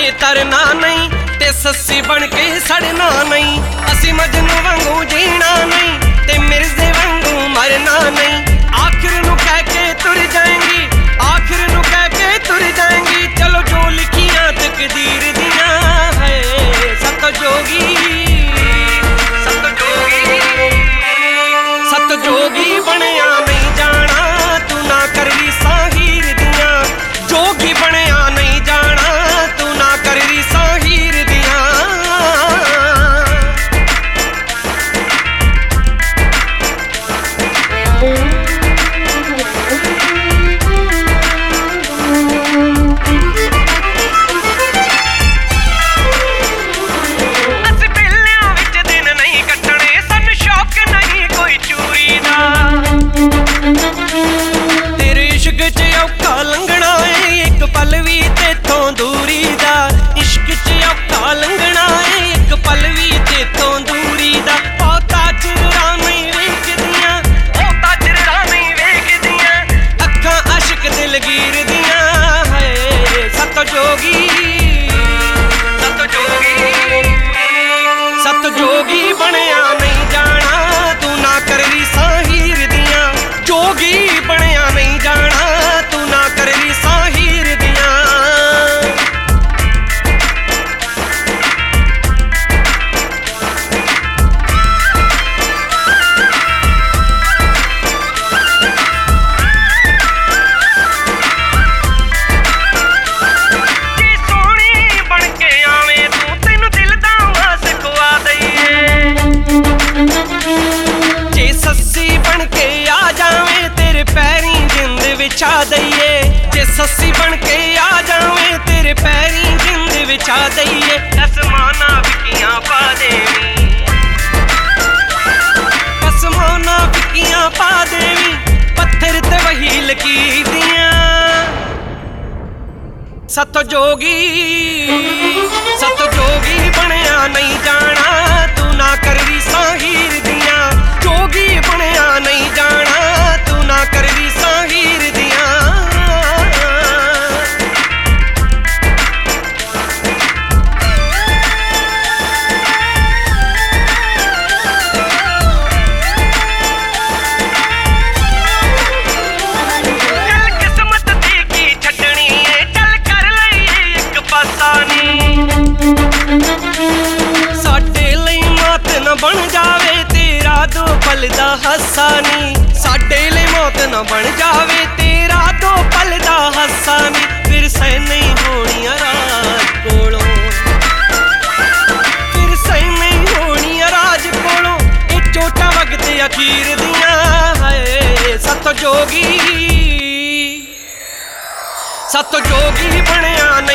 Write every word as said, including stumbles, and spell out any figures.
के तरना नहीं ते सस्सी बन के सड़ना नहीं। असी मजनू वांगू जीना नहीं ते मिर्जे वांगू मरना नहीं। आखिर नू कह के तुर जाएंगी, आखिर नू कह के तुर जाएंगी। चलो जो लिखियां तकदीर दियां है सत जोगी, सत जोगी, सत जोगी बनया नहीं जाना तू ना करवी साहीर दियां। जोगी बनया नहीं जाना तू ना करवी साहीर दियां। जे सस्सी बन के आ जावे तेरे पैरी जिंद विछा दईए। कसमाना विकियां पा देवी, कसमाना विकियां पा देवी। पत्थर ते वही लकीर दियां सत जोगी, सत जोगी बनया नहीं जाना तू ना करवी साहीर दियां। जोगी बनया नहीं जाना तू ना करवी साहीर दियां। बन जावे तेरा दो पल दा हस्सा नी, साडे ले मौत न बन जावे तेरा दो पल दा हस्सा नी। फिर सह नहीं होनियां राज कोलों, फिर सह नहीं होनियां राज कोलों। ए चोटा वक्त अखीर दियां है सत जोगी, सत जोगी बनया नहीं।